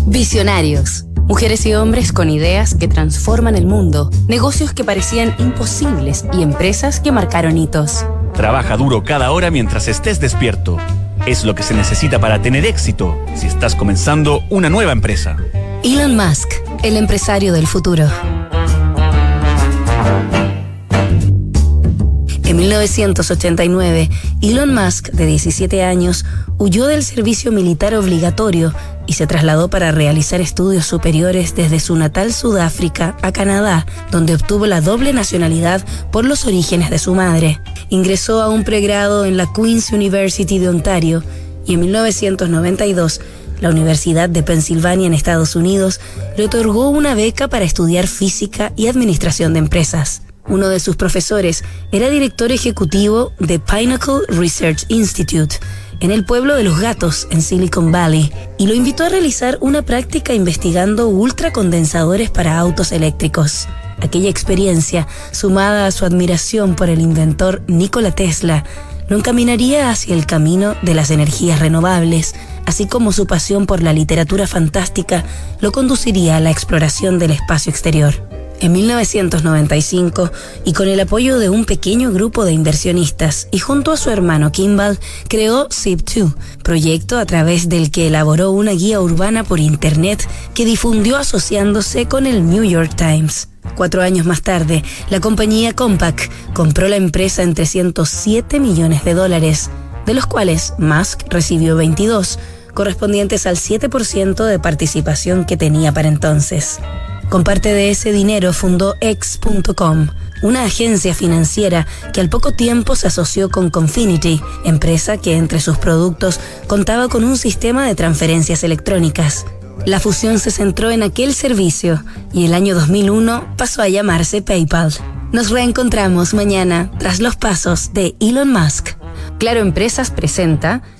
Visionarios. Mujeres y hombres con ideas que transforman el mundo, negocios que parecían imposibles y empresas que marcaron hitos. Trabaja duro cada hora mientras estés despierto. Es lo que se necesita para tener éxito si estás comenzando una nueva empresa. Elon Musk, el empresario del futuro. En 1989, Elon Musk, de 17 años, huyó del servicio militar obligatorio y se trasladó para realizar estudios superiores desde su natal Sudáfrica a Canadá, donde obtuvo la doble nacionalidad por los orígenes de su madre. Ingresó a un pregrado en la Queen's University de Ontario y en 1992, la Universidad de Pensilvania en Estados Unidos le otorgó una beca para estudiar física y administración de empresas. Uno de sus profesores era director ejecutivo de Pinnacle Research Institute, en el pueblo de Los Gatos, en Silicon Valley, y lo invitó a realizar una práctica investigando ultracondensadores para autos eléctricos. Aquella experiencia, sumada a su admiración por el inventor Nikola Tesla, lo encaminaría hacia el camino de las energías renovables, así como su pasión por la literatura fantástica lo conduciría a la exploración del espacio exterior. En 1995, y con el apoyo de un pequeño grupo de inversionistas y junto a su hermano Kimball, creó Zip2, proyecto a través del que elaboró una guía urbana por internet que difundió asociándose con el New York Times. 4 años más tarde, la compañía Compaq compró la empresa en $307 millones, de los cuales Musk recibió 22, correspondientes al 7% de participación que tenía para entonces. Con parte de ese dinero fundó X.com, una agencia financiera que al poco tiempo se asoció con Confinity, empresa que entre sus productos contaba con un sistema de transferencias electrónicas. La fusión se centró en aquel servicio y el año 2001 pasó a llamarse PayPal. Nos reencontramos mañana tras los pasos de Elon Musk. Claro Empresas presenta